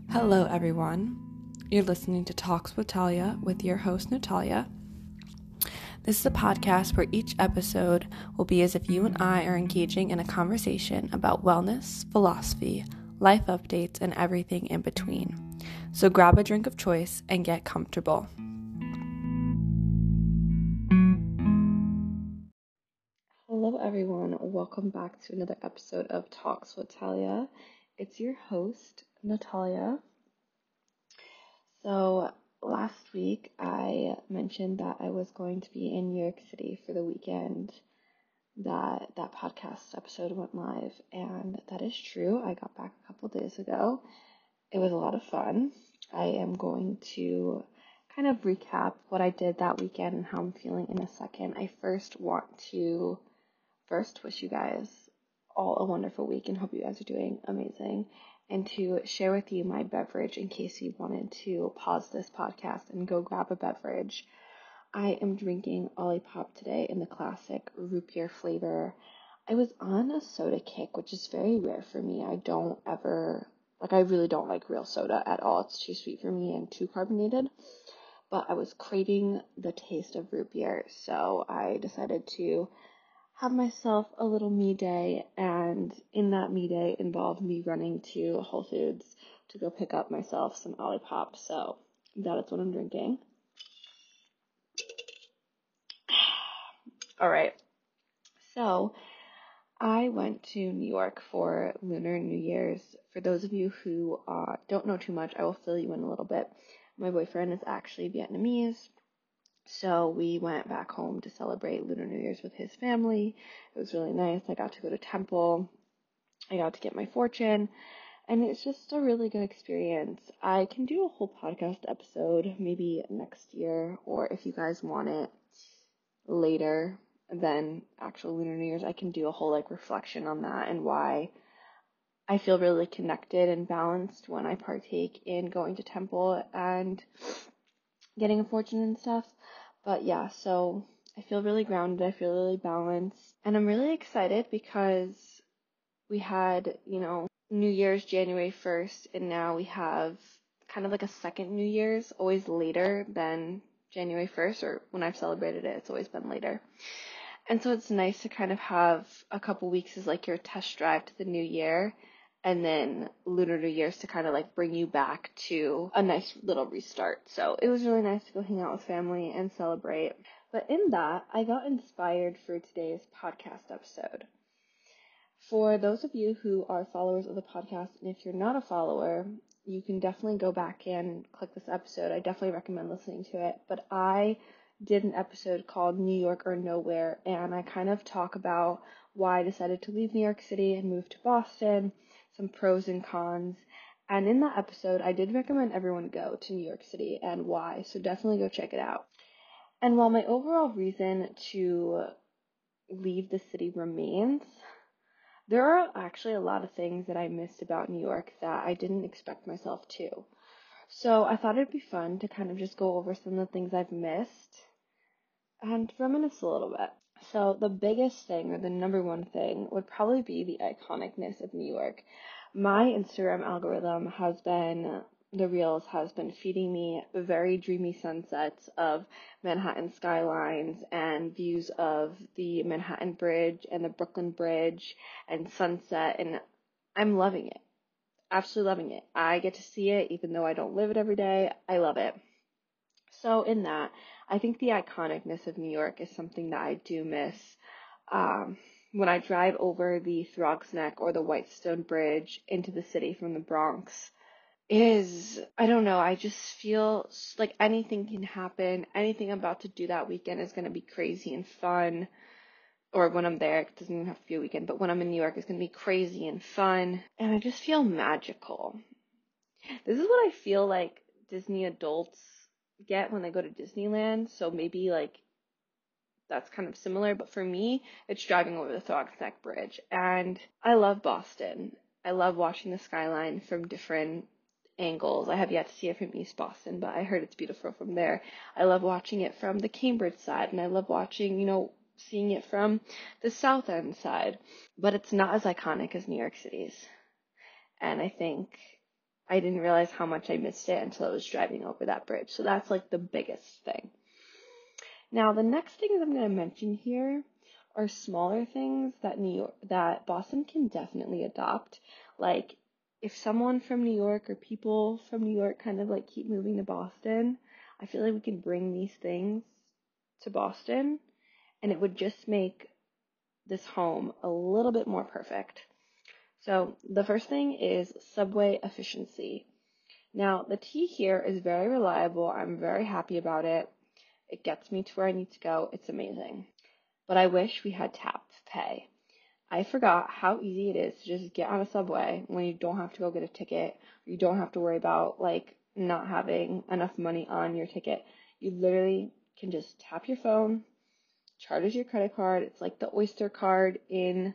Hello, everyone. You're listening to Talks with Talia with your host, Natalia. This is a podcast where each episode will be as if you and I are engaging in a conversation about wellness, philosophy, life updates, and everything in between. So grab a drink of choice and get comfortable. Hello, everyone. Welcome back to another episode of Talks with Talia. It's your host, Natalia. So last week I mentioned that I was going to be in New York City for the weekend that podcast episode went live, and that is true. I got back a couple days ago. It was a lot of fun. I am going to kind of recap what I did that weekend and how I'm feeling in a second. I first want to wish you guys all a wonderful week and hope you guys are doing amazing, and to share with you my beverage in case you wanted to pause this podcast and go grab a beverage. I am drinking Olipop today in the classic root beer flavor. I was on a soda kick, which is very rare for me. I really don't like real soda at all. It's too sweet for me and too carbonated. But I was craving the taste of root beer, so I decided to have myself a little me day, and in that me day involved me running to Whole Foods to go pick up myself some Olipop. So that is what I'm drinking. All right. So I went to New York for Lunar New Year's. For those of you who don't know too much, I will fill you in a little bit. My boyfriend is actually Vietnamese, so we went back home to celebrate Lunar New Year's with his family. It was really nice. I got to go to temple. I got to get my fortune, and it's just a really good experience. I can do a whole podcast episode maybe next year, or if you guys want it later than actual Lunar New Year's, I can do a whole reflection on that and why I feel really connected and balanced when I partake in going to temple and getting a fortune and stuff. But yeah, so I feel really grounded, I feel really balanced, and I'm really excited because we had, New Year's January 1st, and now we have kind of like a second New Year's, always later than January 1st, or when I've celebrated it, it's always been later. And so it's nice to kind of have a couple weeks as your test drive to the new year, and then Lunar New Year's to kind of bring you back to a nice little restart. So it was really nice to go hang out with family and celebrate. But in that, I got inspired for today's podcast episode. For those of you who are followers of the podcast, and if you're not a follower, you can definitely go back and click this episode. I definitely recommend listening to it. But I did an episode called New York or Nowhere, and I kind of talk about why I decided to leave New York City and move to Boston, some pros and cons. And in that episode, I did recommend everyone go to New York City and why, so definitely go check it out. And while my overall reason to leave the city remains, there are actually a lot of things that I missed about New York that I didn't expect myself to. So I thought it'd be fun to kind of just go over some of the things I've missed and reminisce a little bit. So the biggest thing, or the number one thing, would probably be the iconicness of New York. My Instagram algorithm the Reels has been feeding me very dreamy sunsets of Manhattan skylines and views of the Manhattan Bridge and the Brooklyn Bridge and sunset, and I'm loving it. Absolutely loving it. I get to see it even though I don't live it every day. I love it. So in that, I think the iconicness of New York is something that I do miss. When I drive over the Throgs Neck or the Whitestone Bridge into the city from the Bronx, I don't know, I just feel like anything can happen. Anything I'm about to do that weekend is going to be crazy and fun. Or when I'm there, it doesn't even have to be a weekend, but when I'm in New York, it's going to be crazy and fun. And I just feel magical. This is what I feel like Disney adults get when they go to Disneyland. So maybe that's kind of similar, but for me, it's driving over the Throgs Neck Bridge. And I love Boston. I love watching the skyline from different angles. I have yet to see it from East Boston, but I heard it's beautiful from there. I love watching it from the Cambridge side, and I love watching, seeing it from the South End side. But it's not as iconic as New York City's. And I think I didn't realize how much I missed it until I was driving over that bridge. So that's like the biggest thing. Now, the next things I'm going to mention here are smaller things that Boston can definitely adopt. Like if someone from New York or people from New York kind of like keep moving to Boston, I feel like we can bring these things to Boston and it would just make this home a little bit more perfect. So the first thing is subway efficiency. Now, the T here is very reliable. I'm very happy about it. It gets me to where I need to go. It's amazing. But I wish we had tap pay. I forgot how easy it is to just get on a subway when you don't have to go get a ticket. You don't have to worry about like not having enough money on your ticket. You literally can just tap your phone, charges your credit card. It's like the Oyster card in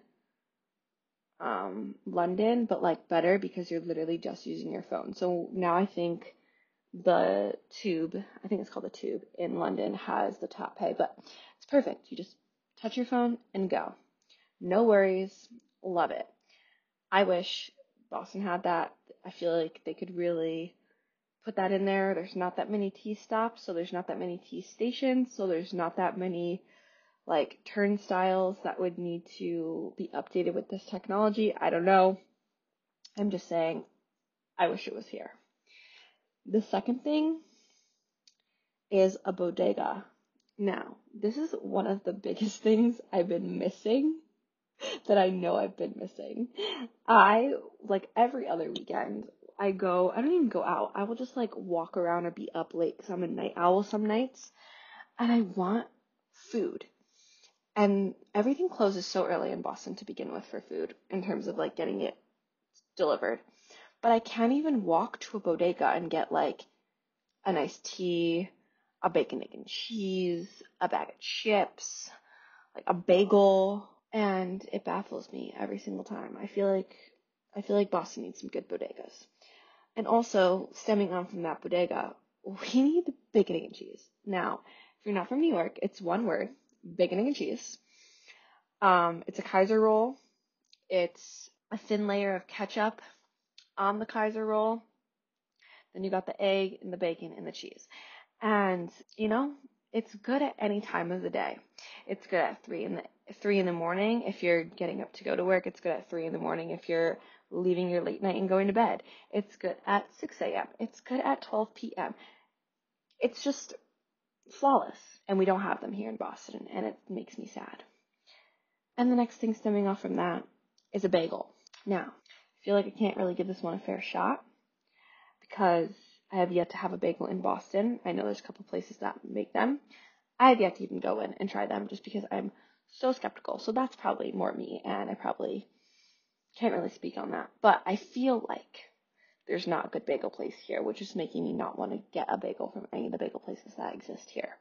London, but like better because you're literally just using your phone. So now I think the Tube, I think it's called the Tube in London, has the tap pay, but it's perfect. You just touch your phone and go. No worries. Love it. I wish Boston had that. I feel like they could really put that in there. There's not that many T stops, so there's not that many T stations, so there's not that many like turnstiles that would need to be updated with this technology. I don't know. I'm just saying, I wish it was here. The second thing is a bodega. Now, this is one of the biggest things I've been missing that I know I've been missing. I, like every other weekend, I don't even go out. I will just like walk around or be up late because I'm a night owl some nights and I want food. And everything closes so early in Boston to begin with for food in terms of like getting it delivered. But I can't even walk to a bodega and get like a nice tea, a bacon, egg, and cheese, a bag of chips, like a bagel, and it baffles me every single time. I feel like Boston needs some good bodegas. And also, stemming on from that bodega, we need the bacon, egg, and cheese. Now, if you're not from New York, it's one word, bacon, egg, and cheese. It's a Kaiser roll. It's a thin layer of ketchup on the Kaiser roll. Then you got the egg and the bacon and the cheese. And, it's good at any time of the day. It's good at 3 in the morning if you're getting up to go to work. It's good at 3 in the morning if you're leaving your late night and going to bed. It's good at 6 a.m. It's good at 12 p.m. It's just flawless. And we don't have them here in Boston, and it makes me sad. And the next thing stemming off from that is a bagel. Now, I feel like I can't really give this one a fair shot because I have yet to have a bagel in Boston. I know there's a couple places that make them. I have yet to even go in and try them just because I'm so skeptical. So that's probably more me, and I probably can't really speak on that. But I feel like there's not a good bagel place here, which is making me not want to get a bagel from any of the bagel places that exist here.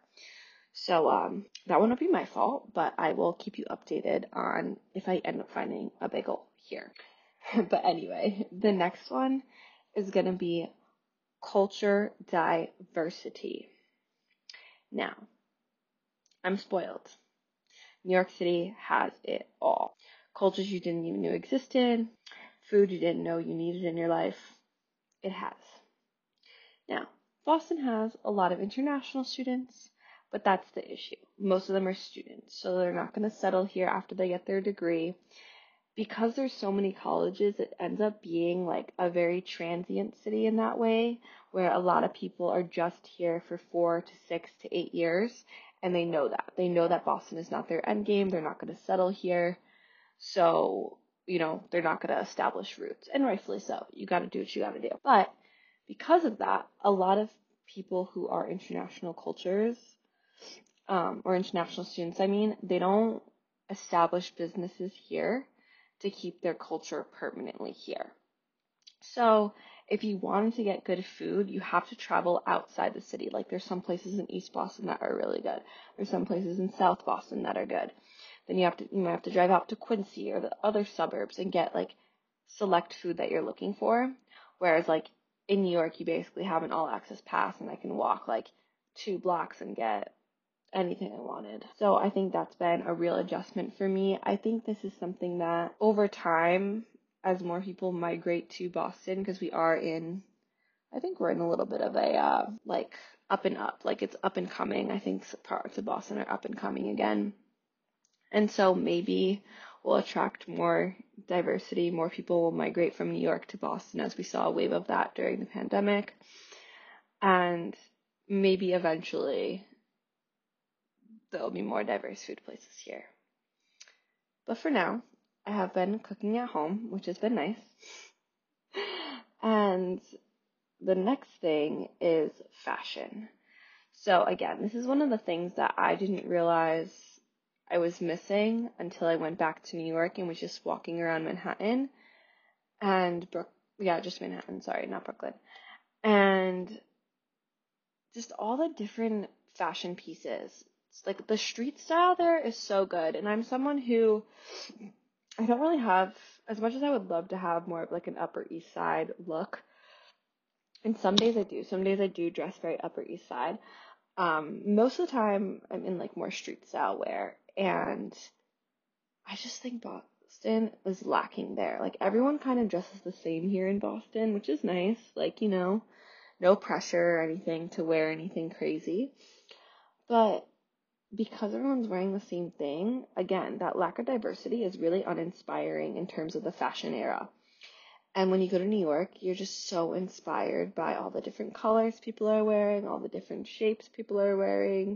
So that will not be my fault, but I will keep you updated on if I end up finding a bagel here. But anyway, the next one is going to be culture diversity. Now, I'm spoiled. New York City has it all. Cultures you didn't even know existed, food you didn't know you needed in your life. It has. Now, Boston has a lot of international students, but that's the issue. Most of them are students, so they're not going to settle here after they get their degree. Because there's so many colleges, it ends up being like a very transient city in that way, where a lot of people are just here for 4 to 6 to 8 years, and they know that. They know that Boston is not their end game. They're not going to settle here. So, they're not going to establish roots, and rightfully so. You got to do what you got to do. But because of that, a lot of people who are international cultures, or international students, they don't establish businesses here to keep their culture permanently here. So if you wanted to get good food, you have to travel outside the city. Like there's some places in East Boston that are really good. There's some places in South Boston that are good. Then you might have to drive out to Quincy or the other suburbs and get like select food that you're looking for. Whereas like in New York, you basically have an all access pass and I can walk like 2 blocks and get anything I wanted. So I think that's been a real adjustment for me. I think this is something that over time as more people migrate to Boston, because I think we're in a little bit of a like up and up, like it's up and coming. I think parts of Boston are up and coming again. And so maybe we'll attract more diversity. More people will migrate from New York to Boston, as we saw a wave of that during the pandemic. And maybe eventually there'll be more diverse food places here. But for now, I have been cooking at home, which has been nice. And the next thing is fashion. So again, this is one of the things that I didn't realize I was missing until I went back to New York and was just walking around Manhattan and just Manhattan, sorry, not Brooklyn. And just all the different fashion pieces. It's like the street style there is so good. And I'm someone who, I don't really have, as much as I would love to have more of like an Upper East Side look. And some days I do. Some days I do dress very Upper East Side. Most of the time I'm in like more street style wear, and I just think Boston is lacking there. Like everyone kind of dresses the same here in Boston, which is nice. Like, no pressure or anything to wear anything crazy. But because everyone's wearing the same thing, again, that lack of diversity is really uninspiring in terms of the fashion era. And when you go to New York, you're just so inspired by all the different colors people are wearing, all the different shapes people are wearing.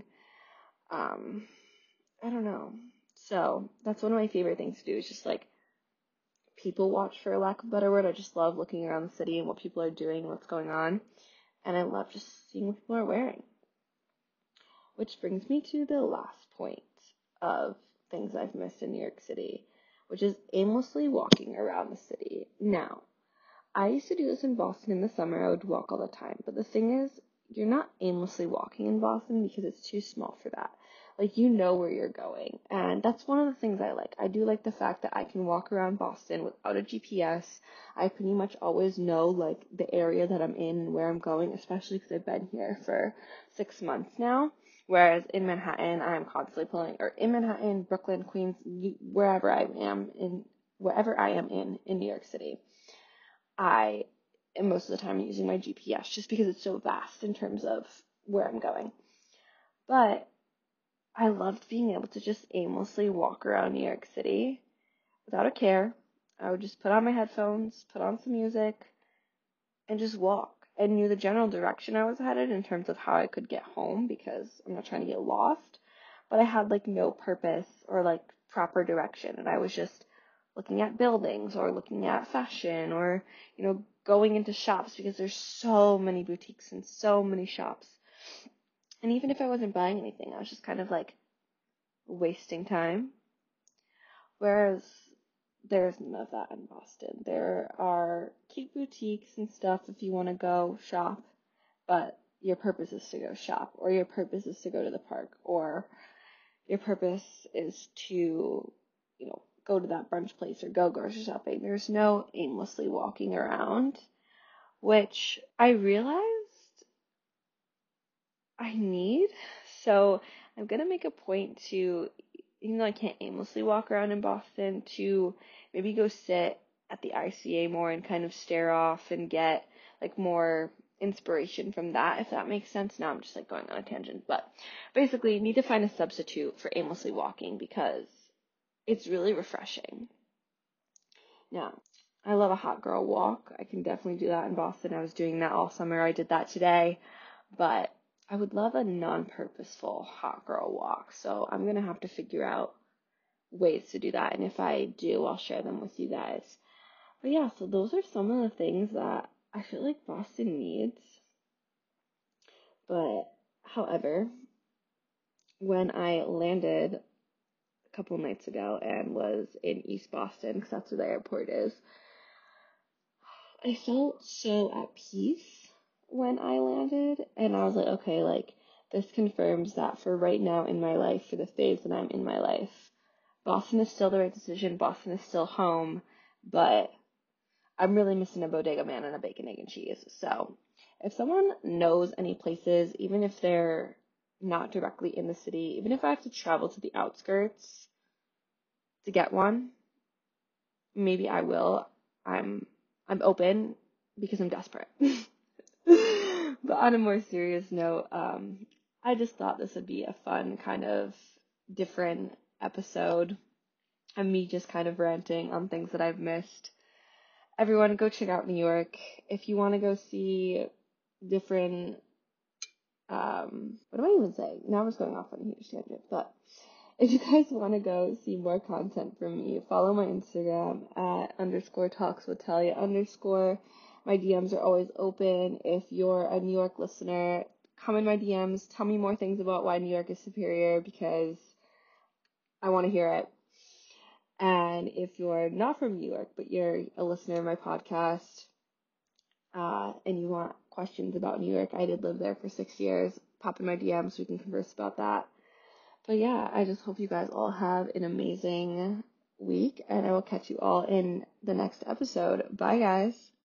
I don't know. So that's one of my favorite things to do, is just like people watch, for lack of a better word. I just love looking around the city and what people are doing, what's going on. And I love just seeing what people are wearing. Which brings me to the last point of things I've missed in New York City, which is aimlessly walking around the city. Now, I used to do this in Boston in the summer. I would walk all the time. But the thing is, you're not aimlessly walking in Boston because it's too small for that. Like, you know where you're going. And that's one of the things I like. I do like the fact that I can walk around Boston without a GPS. I pretty much always know, like, the area that I'm in and where I'm going, especially because I've been here for 6 months now. Whereas in Manhattan, I'm constantly in Manhattan, Brooklyn, Queens, wherever I am in New York City, I am most of the time using my GPS just because it's so vast in terms of where I'm going. But I loved being able to just aimlessly walk around New York City without a care. I would just put on my headphones, put on some music, and just walk. I knew the general direction I was headed in terms of how I could get home, because I'm not trying to get lost. But I had like no purpose or like proper direction, and I was just looking at buildings or looking at fashion or, going into shops, because there's so many boutiques and so many shops. And even if I wasn't buying anything, I was just kind of like wasting time. Whereas there's none of that in Boston. There are cute boutiques and stuff if you want to go shop, but your purpose is to go shop, or your purpose is to go to the park, or your purpose is to, go to that brunch place or go grocery shopping. There's no aimlessly walking around, which I realized I need. So I'm going to make a point to, even though I can't aimlessly walk around in Boston, to maybe go sit at the ICA more and kind of stare off and get like more inspiration from that, if that makes sense. Now I'm just like going on a tangent, but basically you need to find a substitute for aimlessly walking, because it's really refreshing. Now, I love a hot girl walk. I can definitely do that in Boston. I was doing that all summer. I did that today, but I would love a non-purposeful hot girl walk. So I'm going to have to figure out ways to do that. And if I do, I'll share them with you guys. But yeah, so those are some of the things that I feel like Boston needs. But however, when I landed a couple nights ago and was in East Boston, because that's where the airport is, I felt so at peace when I landed, and I was like, okay, like, this confirms that for right now in my life, for the phase that I'm in my life, Boston is still the right decision, Boston is still home, but I'm really missing a Bodega Man and a bacon, egg, and cheese. So if someone knows any places, even if they're not directly in the city, even if I have to travel to the outskirts to get one, maybe I will. I'm open because I'm desperate. But on a more serious note, I just thought this would be a fun kind of different episode of me just kind of ranting on things that I've missed. Everyone, go check out New York. If you want to go see different, what am I even saying? Now I'm just going off on a huge tangent, but if you guys want to go see more content from me, follow my Instagram at _talkswithtalia_. My DMs are always open. If you're a New York listener, come in my DMs. Tell me more things about why New York is superior because I want to hear it. And if you're not from New York, but you're a listener of my podcast, and you want questions about New York, I did live there for 6 years. Pop in my DMs so we can converse about that. But yeah, I just hope you guys all have an amazing week, and I will catch you all in the next episode. Bye, guys.